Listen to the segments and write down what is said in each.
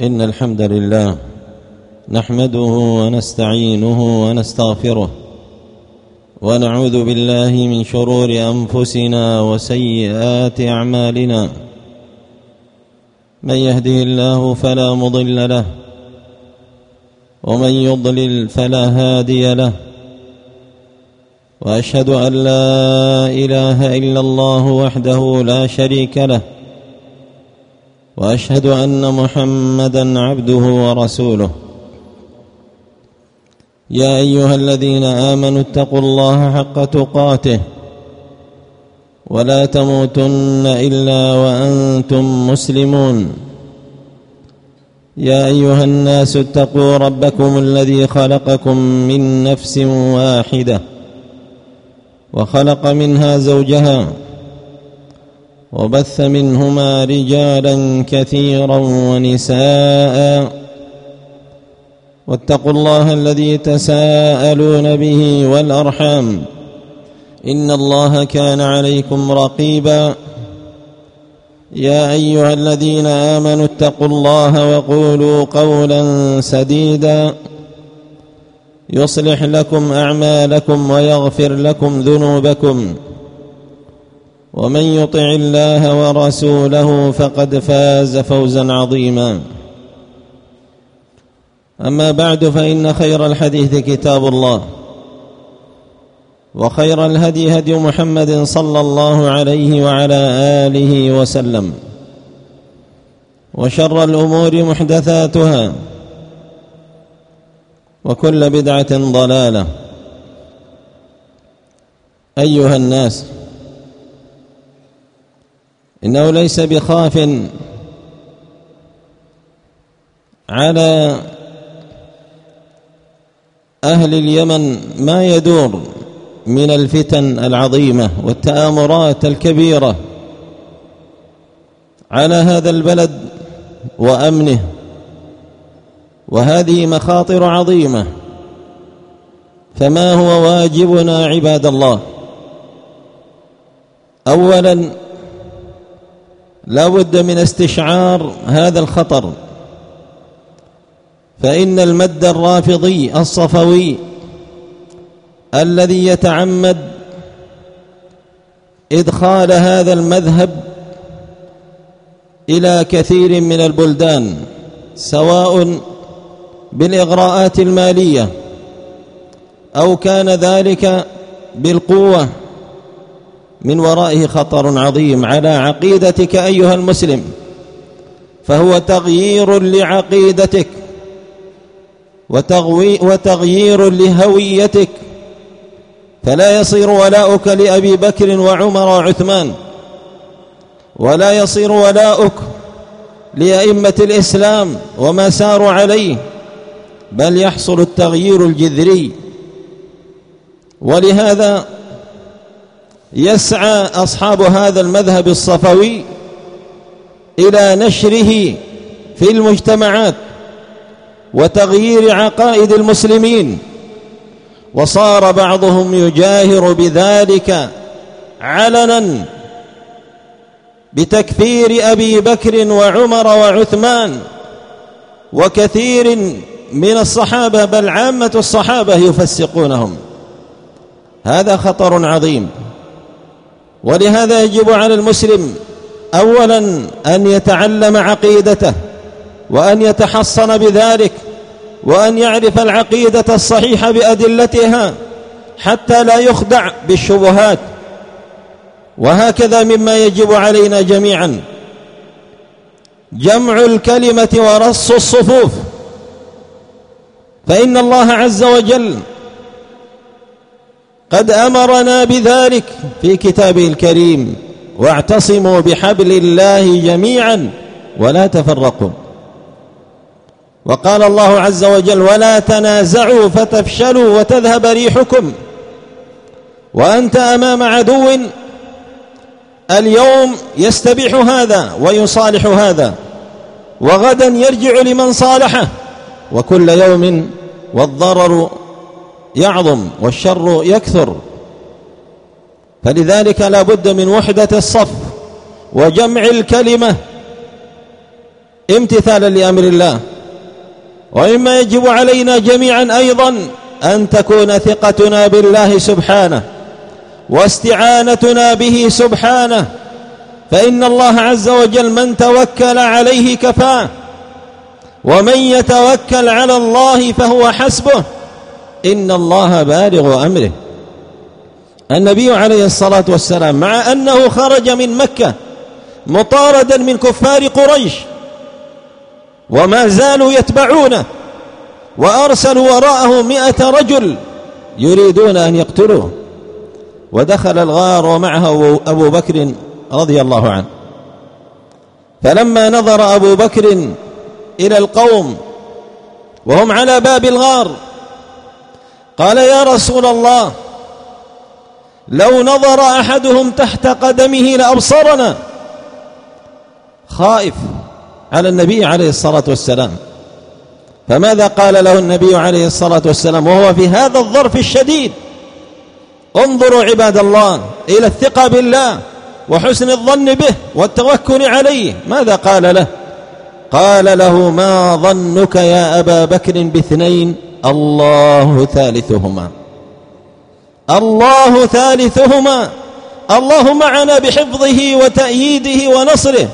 إن الحمد لله نحمده ونستعينه ونستغفره ونعوذ بالله من شرور أنفسنا وسيئات أعمالنا. من يهده الله فلا مضل له ومن يضلل فلا هادي له، وأشهد أن لا إله إلا الله وحده لا شريك له، وأشهد أن محمدًا عبده ورسوله. يا أيها الذين آمنوا اتقوا الله حق تقاته ولا تموتن إلا وأنتم مسلمون. يا أيها الناس اتقوا ربكم الذي خلقكم من نفس واحدة وخلق منها زوجها وبث منهما رجالا كثيرا ونساء، واتقوا الله الذي تساءلون به والأرحام إن الله كان عليكم رقيبا. يا أيها الذين آمنوا اتقوا الله وقولوا قولا سديدا يصلح لكم أعمالكم ويغفر لكم ذنوبكم، ومن يطع الله ورسوله فقد فاز فوزا عظيما. أما بعد، فإن خير الحديث كتاب الله، وخير الهدي هدي محمد صلى الله عليه وعلى آله وسلم، وشر الأمور محدثاتها، وكل بدعة ضلالة. أيها الناس، إنه ليس بخاف على أهل اليمن ما يدور من الفتن العظيمة والتآمرات الكبيرة على هذا البلد وأمنه، وهذه مخاطر عظيمة. فما هو واجبنا عباد الله؟ أولا، لا بد من استشعار هذا الخطر، فإن المد الرافضي الصفوي الذي يتعمد إدخال هذا المذهب إلى كثير من البلدان، سواء بالإغراءات المالية أو كان ذلك بالقوة، من ورائه خطر عظيم على عقيدتك أيها المسلم، فهو تغيير لعقيدتك وتغيير لهويتك، فلا يصير ولاؤك لأبي بكر وعمر وعثمان، ولا يصير ولاؤك لأئمة الإسلام وما ساروا عليه، بل يحصل التغيير الجذري. ولهذا يسعى أصحاب هذا المذهب الصفوي إلى نشره في المجتمعات وتغيير عقائد المسلمين، وصار بعضهم يجاهر بذلك علنا بتكفير أبي بكر وعمر وعثمان وكثير من الصحابة، بل عامة الصحابة يفسقونهم. هذا خطر عظيم. ولهذا يجب على المسلم أولا أن يتعلم عقيدته، وأن يتحصن بذلك، وأن يعرف العقيدة الصحيحة بأدلتها حتى لا يخدع بالشبهات. وهكذا مما يجب علينا جميعا جمع الكلمة ورص الصفوف، فإن الله عز وجل قد أمرنا بذلك في كتابه الكريم: واعتصموا بحبل الله جميعا ولا تفرقوا. وقال الله عز وجل: ولا تنازعوا فتفشلوا وتذهب ريحكم. وأنت أمام عدو اليوم يستبيح هذا ويصالح هذا، وغدا يرجع لمن صالحه، وكل يوم والضرر يعظم والشر يكثر. فلذلك لا بد من وحدة الصف وجمع الكلمة امتثالا لأمر الله. ومما يجب علينا جميعا أيضا أن تكون ثقتنا بالله سبحانه واستعانتنا به سبحانه، فإن الله عز وجل من توكل عليه كفاه، ومن يتوكل على الله فهو حسبه، إن الله بالغ أمره. النبي عليه الصلاة والسلام مع أنه خرج من مكة مطاردا من كفار قريش وما زالوا يتبعونه، وأرسلوا وراءه 100 رجل يريدون أن يقتلوه، ودخل الغار ومعه أبو بكر رضي الله عنه. فلما نظر أبو بكر إلى القوم وهم على باب الغار قال: يا رسول الله، لو نظر أحدهم تحت قدمه لأبصرنا. خائف على النبي عليه الصلاة والسلام. فماذا قال له النبي عليه الصلاة والسلام وهو في هذا الظرف الشديد؟ انظروا عباد الله إلى الثقة بالله وحسن الظن به والتوكل عليه. ماذا قال له؟ قال له: ما ظنك يا أبا بكر باثنين الله ثالثهما. الله ثالثهما، الله معنا بحفظه وتأييده ونصره،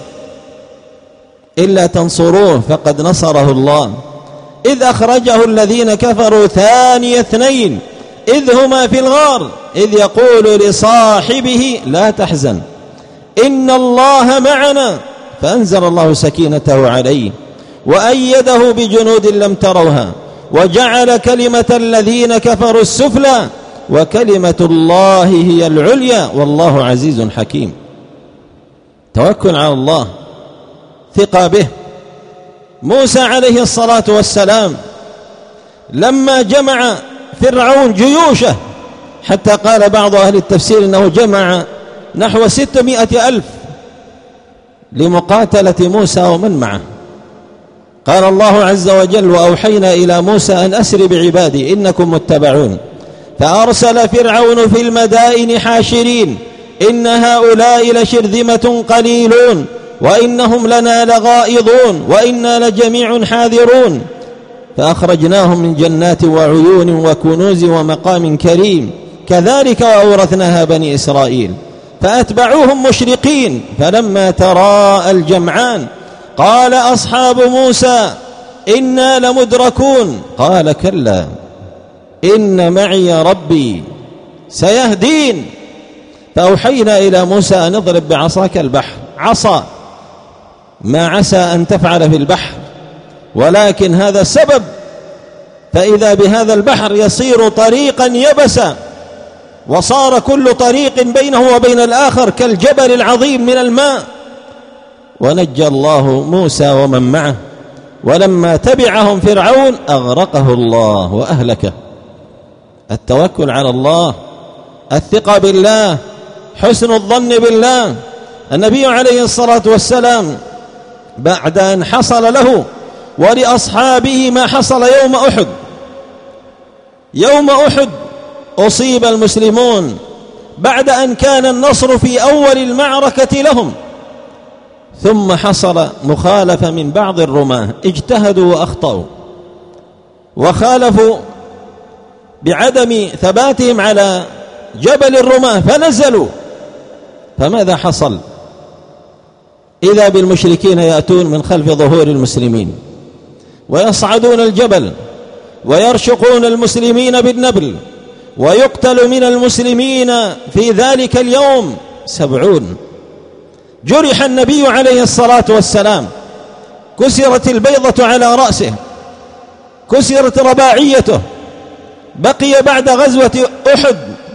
إلا تنصروه فقد نصره الله، إذ أخرجه الذين كفروا ثاني اثنين إذ هما في الغار إذ يقول لصاحبه لا تحزن إن الله معنا، فأنزل الله سكينته عليه وأيده بجنود لم تروها وجعل كلمة الذين كفروا السفلى وكلمة الله هي العليا والله عزيز حكيم. توكل على الله، ثقة به. موسى عليه الصلاة والسلام لما جمع فرعون جيوشه، حتى قال بعض أهل التفسير إنه جمع نحو 600,000 لمقاتلة موسى ومن معه، قال الله عز وجل: وأوحينا إلى موسى أن أسر بعبادي إنكم متبعون، فأرسل فرعون في المدائن حاشرين إن هؤلاء لشرذمة قليلون وإنهم لنا لغائظون وإنا لجميع حاذرون، فأخرجناهم من جنات وعيون وكنوز ومقام كريم كذلك وأورثناها بني إسرائيل، فأتبعوهم مشرقين، فلما تراءى الجمعان قال أصحاب موسى إنا لمدركون، قال كلا إن معي ربي سيهدين، فأوحينا إلى موسى أن اضرب بعصاك البحر، عصا ما عسى أن تفعل في البحر، ولكن هذا السبب، فإذا بهذا البحر يصير طريقا يبسا، وصار كل طريق بينه وبين الآخر كالجبل العظيم من الماء، ونجى الله موسى ومن معه، ولما تبعهم فرعون أغرقه الله وأهلكه. التوكل على الله، الثقة بالله، حسن الظن بالله. النبي عليه الصلاة والسلام بعد أن حصل له ولأصحابه ما حصل يوم أحد، يوم أحد أصيب المسلمون بعد أن كان النصر في أول المعركة لهم، ثم حصل مخالفة من بعض الرماة، اجتهدوا وأخطأوا وخالفوا بعدم ثباتهم على جبل الرماة فنزلوا، فماذا حصل؟ إذا بالمشركين يأتون من خلف ظهور المسلمين ويصعدون الجبل ويرشقون المسلمين بالنبل، ويقتل من المسلمين في ذلك اليوم 70. جرح النبي عليه الصلاة والسلام، كسرت البيضة على رأسه، كسرت رباعيته، بقي بعد غزوة أحد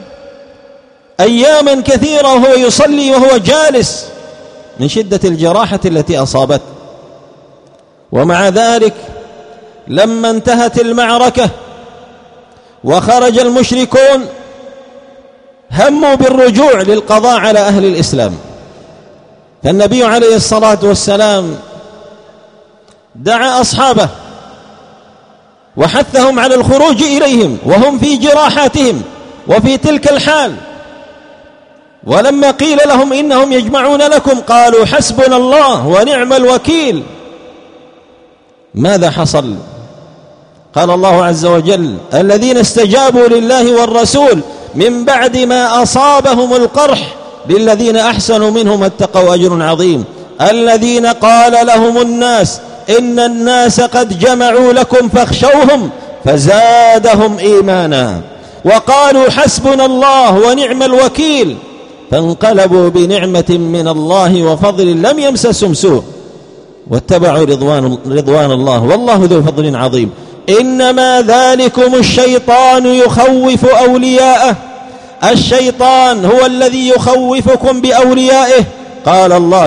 أياما كثيرة وهو يصلي وهو جالس من شدة الجراحة التي أصابته. ومع ذلك لما انتهت المعركة وخرج المشركون هموا بالرجوع للقضاء على أهل الإسلام، فالنبي عليه الصلاة والسلام دعا أصحابه وحثهم على الخروج إليهم وهم في جراحاتهم وفي تلك الحال، ولما قيل لهم إنهم يجمعون لكم قالوا حسبنا الله ونعم الوكيل، ماذا حصل؟ قال الله عز وجل: الذين استجابوا لله والرسول من بعد ما أصابهم القرح للذين أحسنوا منهم اتقوا أجر عظيم. الذين قال لهم الناس إن الناس قد جمعوا لكم فاخشوهم فزادهم إيمانا وقالوا حسبنا الله ونعم الوكيل فانقلبوا بنعمة من الله وفضل لم يمسسهم سوء واتبعوا رضوان الله والله ذو فضل عظيم. إنما ذلكم الشيطان يخوف أولياءه. الشيطان هو الذي يخوفكم بأوليائه. قال الله: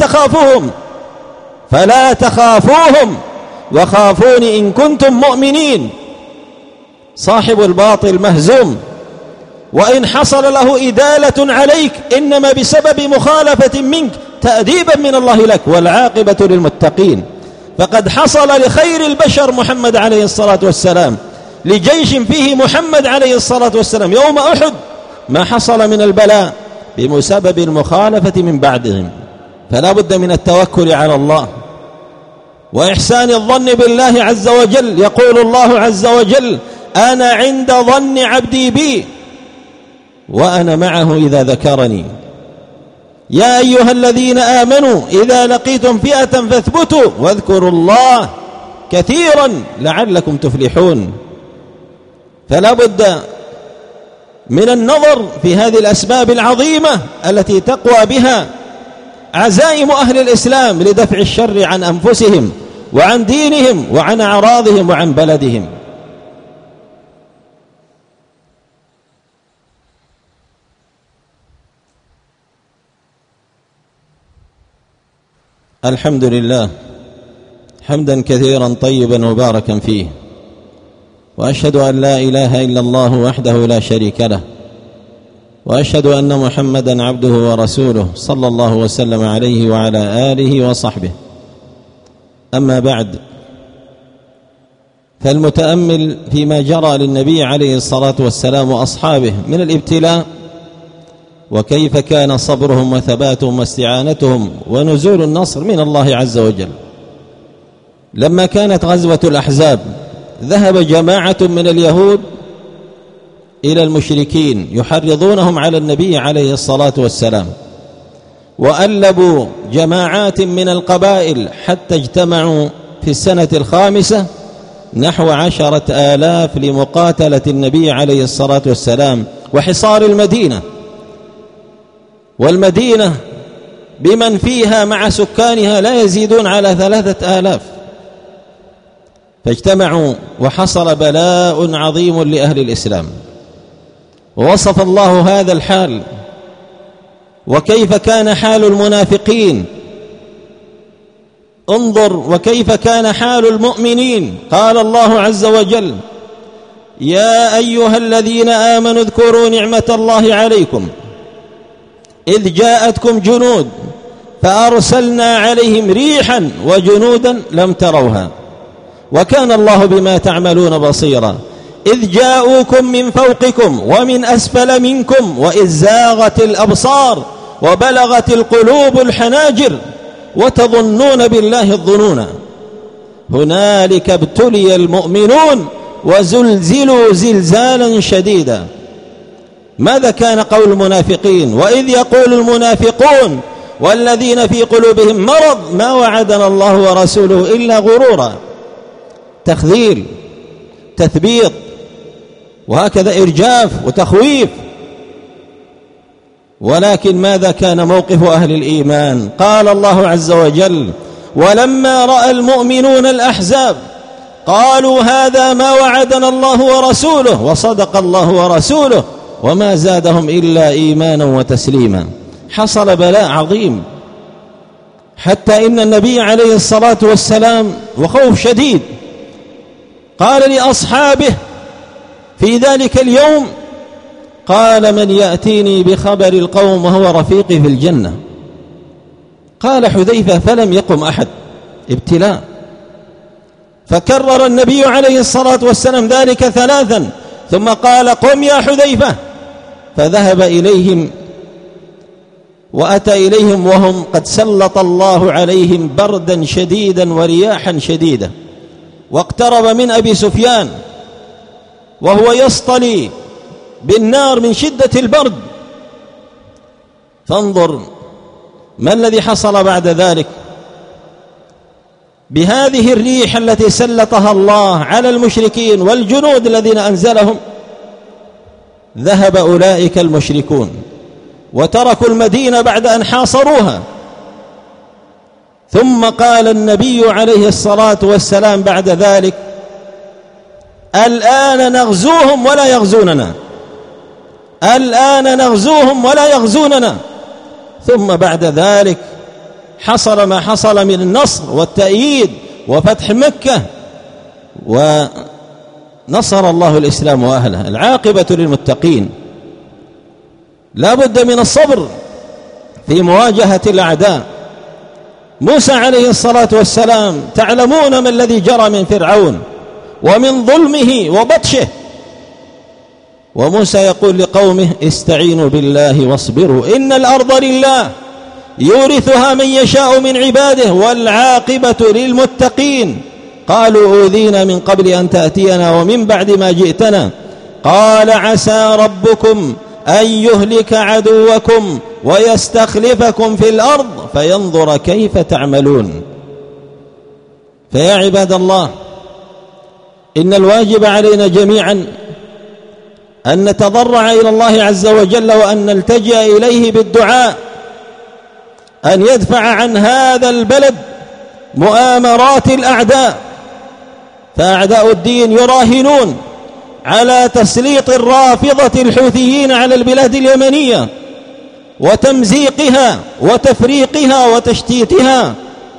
فلا تخافوهم وخافوني إن كنتم مؤمنين. صاحب الباطل مهزوم، وإن حصل له إدالة عليك إنما بسبب مخالفة منك تأديبا من الله لك، والعاقبة للمتقين. فقد حصل لخير البشر محمد عليه الصلاة والسلام، لجيش فيه محمد عليه الصلاة والسلام يوم أحد، ما حصل من البلاء بسبب المخالفة من بعدهم. فلا بد من التوكل على الله وإحسان الظن بالله عز وجل. يقول الله عز وجل: أنا عند ظن عبدي بي وأنا معه إذا ذكرني. يا أيها الذين آمنوا إذا لقيتم فئة فاثبتوا واذكروا الله كثيرا لعلكم تفلحون. فلا بد من النظر في هذه الأسباب العظيمة التي تقوى بها عزائم أهل الإسلام لدفع الشر عن أنفسهم وعن دينهم وعن أعراضهم وعن بلدهم. الحمد لله حمدا كثيرا طيبا مباركا فيه، وأشهد أن لا إله إلا الله وحده لا شريك له، وأشهد أن محمدا عبده ورسوله صلى الله وسلم عليه وعلى آله وصحبه. أما بعد، فالمتأمل فيما جرى للنبي عليه الصلاة والسلام وأصحابه من الابتلاء، وكيف كان صبرهم وثباتهم واستعانتهم ونزول النصر من الله عز وجل. لما كانت غزوة الأحزاب ذهب جماعة من اليهود إلى المشركين يحرضونهم على النبي عليه الصلاة والسلام، وألبوا جماعات من القبائل حتى اجتمعوا في السنة الخامسة نحو 10,000 لمقاتلة النبي عليه الصلاة والسلام وحصار المدينة. والمدينة بمن فيها مع سكانها لا يزيدون على 3,000. فاجتمعوا وحصل بلاء عظيم لأهل الإسلام. ووصف الله هذا الحال وكيف كان حال المنافقين. انظر وكيف كان حال المؤمنين. قال الله عز وجل: يا أيها الذين آمنوا اذكروا نعمة الله عليكم إذ جاءتكم جنود فأرسلنا عليهم ريحا وجنودا لم تروها وكان الله بما تعملون بصيرا إذ جاءوكم من فوقكم ومن أسفل منكم وإذ زاغت الأبصار وبلغت القلوب الحناجر وتظنون بالله الظنونا هنالك ابتلي المؤمنون وزلزلوا زلزالا شديدا. ماذا كان قول المنافقين؟ وإذ يقول المنافقون والذين في قلوبهم مرض ما وعدنا الله ورسوله إلا غرورا. تخذيل، تثبيط، وهكذا إرجاف وتخويف. ولكن ماذا كان موقف أهل الإيمان؟ قال الله عز وجل: ولما رأى المؤمنون الأحزاب قالوا هذا ما وعدنا الله ورسوله وصدق الله ورسوله وما زادهم إلا إيمانا وتسليما. حصل بلاء عظيم حتى إن النبي عليه الصلاة والسلام وخوف شديد قال لأصحابه في ذلك اليوم، قال: من يأتيني بخبر القوم وهو رفيقي في الجنة. قال حذيفة: فلم يقم أحد. ابتلاء. فكرر النبي عليه الصلاة والسلام ذلك 3 ثم قال: قم يا حذيفة. فذهب إليهم وأتى إليهم وهم قد سلط الله عليهم بردا شديدا ورياحا شديدة واقترب من أبي سفيان وهو يصطلي بالنار من شدة البرد. فانظر ما الذي حصل بعد ذلك. بهذه الريح التي سلطها الله على المشركين والجنود الذين أنزلهم، ذهب أولئك المشركون وتركوا المدينة بعد أن حاصروها. ثم قال النبي عليه الصلاة والسلام بعد ذلك: الآن نغزوهم ولا يغزوننا، الآن نغزوهم ولا يغزوننا. ثم بعد ذلك حصل ما حصل من النصر والتأييد وفتح مكة، ونصر الله الإسلام وأهله. العاقبة للمتقين. لا بد من الصبر في مواجهة الأعداء. موسى عليه الصلاة والسلام تعلمون ما الذي جرى من فرعون ومن ظلمه وبطشه، وموسى يقول لقومه: استعينوا بالله واصبروا إن الأرض لله يورثها من يشاء من عباده والعاقبة للمتقين. قالوا: أوذينا من قبل أن تأتينا ومن بعد ما جئتنا. قال: عسى ربكم أن يهلك عدوكم ويستخلفكم في الأرض فينظر كيف تعملون. فيا عباد الله، إن الواجب علينا جميعا أن نتضرع إلى الله عز وجل وأن نلتجئ إليه بالدعاء أن يدفع عن هذا البلد مؤامرات الأعداء. فأعداء الدين يراهنون على تسليط الرافضة الحوثيين على البلاد اليمنية وتمزيقها وتفريقها وتشتيتها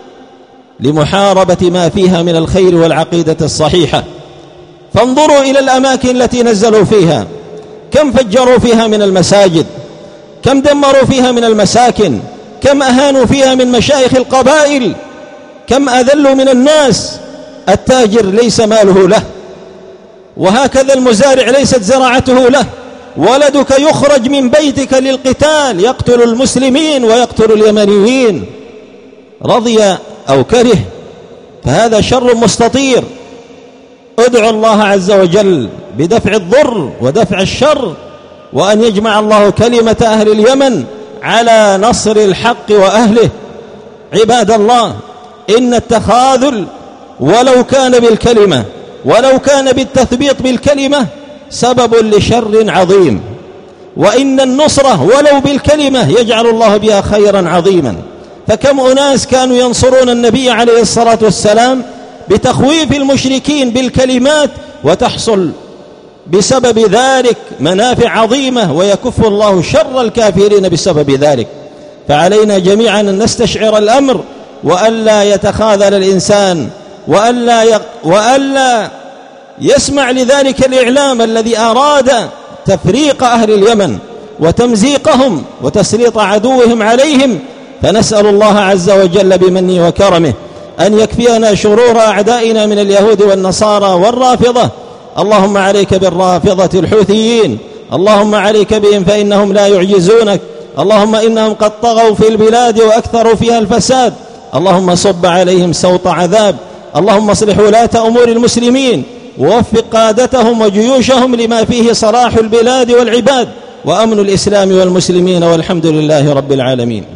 لمحاربة ما فيها من الخير والعقيدة الصحيحة. فانظروا إلى الأماكن التي نزلوا فيها، كم فجروا فيها من المساجد، كم دمروا فيها من المساكن، كم أهانوا فيها من مشايخ القبائل، كم أذلوا من الناس. التاجر ليس ماله له، وهكذا المزارع ليست زراعته له. ولدك يخرج من بيتك للقتال، يقتل المسلمين ويقتل اليمنيين رضي أو كره، فهذا شر مستطير. ادعوا الله عز وجل بدفع الضر ودفع الشر، وأن يجمع الله كلمة أهل اليمن على نصر الحق وأهله. عباد الله، إن التخاذل ولو كان بالكلمة ولو كان بالتثبيط بالكلمة سبب لشر عظيم، وإن النصرة ولو بالكلمة يجعل الله بها خيرا عظيما. فكم أناس كانوا ينصرون النبي عليه الصلاة والسلام بتخويف المشركين بالكلمات، وتحصل بسبب ذلك منافع عظيمة، ويكف الله شر الكافرين بسبب ذلك. فعلينا جميعا أن نستشعر الأمر، وألا يتخاذل الإنسان، وألا يسمع لذلك الإعلام الذي أراد تفريق أهل اليمن وتمزيقهم وتسليط عدوهم عليهم. فنسأل الله عز وجل بمنه وكرمه أن يكفينا شرور أعدائنا من اليهود والنصارى والرافضة. اللهم عليك بالرافضة الحوثيين، اللهم عليك بهم فإنهم لا يعجزونك. اللهم إنهم قد طغوا في البلاد وأكثروا فيها الفساد. اللهم صب عليهم سوط عذاب. اللهم اصلح ولاة أمور المسلمين، ووفق قادتهم وجيوشهم لما فيه صلاح البلاد والعباد وأمن الإسلام والمسلمين، والحمد لله رب العالمين.